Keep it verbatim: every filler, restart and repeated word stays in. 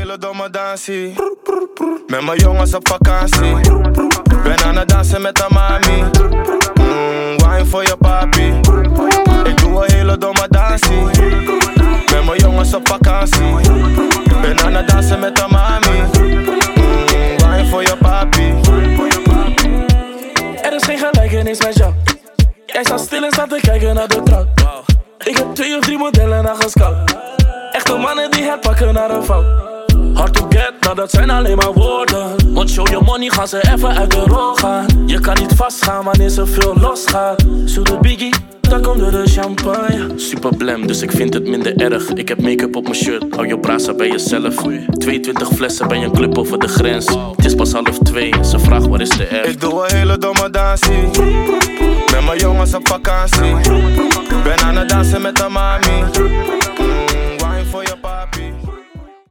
hele domme dansie. Met mijn jongens op vakantie. Ben aan het dansen met de mami. Mm, wine voor je papi. Ik doe een hele domme dansie. Met mijn jongens op vakantie. Ben aan het dansen met de mami. Mm, wine voor je papi. Er is geen gelijkenis met jou. Jij staat stil en staat te kijken naar de trap. Ik heb twee of drie modellen naar gescout. Echte mannen die het pakken naar een fout. Hard to get, nou dat zijn alleen maar woorden. Want show your money gaan ze even uit de rol gaan. Je kan niet vastgaan wanneer ze veel losgaat. Zo de biggie, dan komt er de champagne. Super blam, dus ik vind het minder erg. Ik heb make-up op mijn shirt, hou je brasa bij jezelf. Tweeëntwintig flessen bij een club over de grens. Het is pas half twee, ze vraagt waar is de F. Ik doe een hele domme dansie. Met mijn jongens op vakantie. Ben aan het dansen met de mami. Mm, wine voor je papi.